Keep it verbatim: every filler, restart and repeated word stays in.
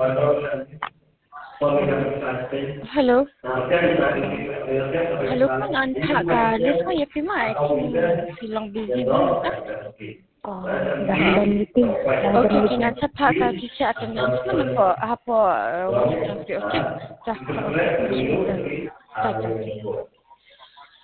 Hello. Hello po, naanha ka. Let's mo yapi ma. Silang busy mo ta. Oh, Ha. dahan meeting. Okay, kinasa pa ka kisya attendance mo na po. Hapo, uh, okay. Ja, bismillah. Ta, ta.